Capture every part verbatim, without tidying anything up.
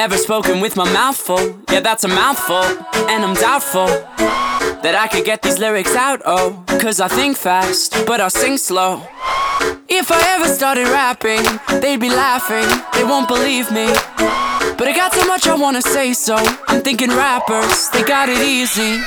Never spoken with my mouth full, yeah that's a mouthful. And I'm doubtful that I could get these lyrics out, oh. Cause I think fast, but I sing slow. If I ever started rapping, they'd be laughing, they won't believe me. But I got so much I wanna say, so I'm thinking rappers, they got it easy.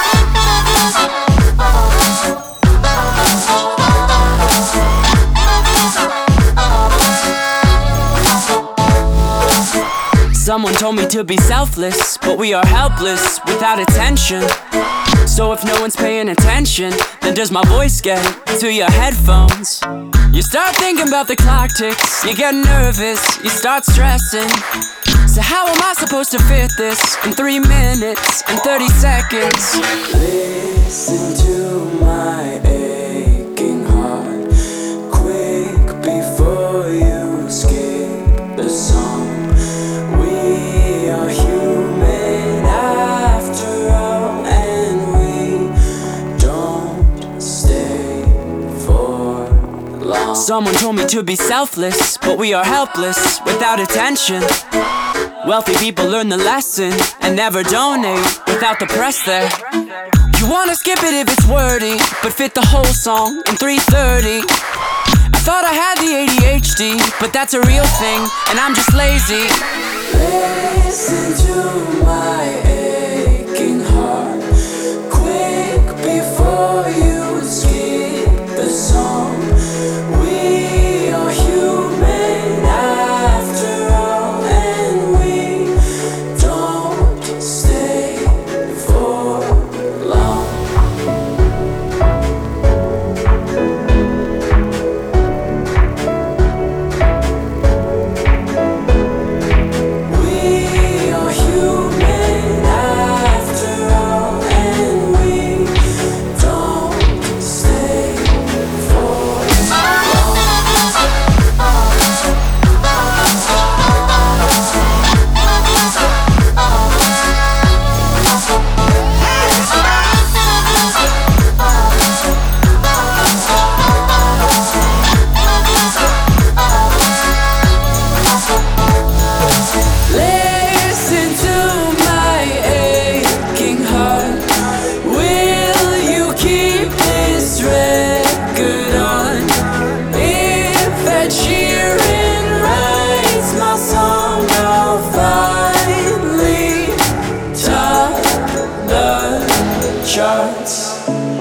Someone told me to be selfless, but we are helpless without attention. So if no one's paying attention, then does my voice get to your headphones? You start thinking about the clock ticks, you get nervous, you start stressing. So how am I supposed to fit this in three minutes and thirty seconds? Listen to my aching heart, quick before you skip the song. We are human after all, and we don't stay for long. Someone told me to be selfless, but we are helpless without attention. Wealthy people learn the lesson and never donate without the press there. You wanna skip it if it's wordy, but fit the whole song in three thirty. I thought I had the A D H D, but that's a real thing, and I'm just lazy. Listen to my aching heart, quick before you skip the song. We are human after all, and we don't stay for long. We are human after all, and we don't stay for long. Listen to my aching heart. Will you keep this record on? If Ed Sheeran writes my song, I'll finally top the charts.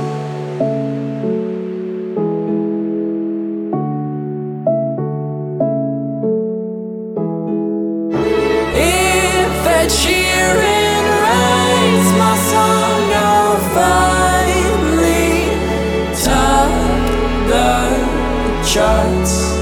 If Ed Sheeran writes my song, I'll finally top the charts.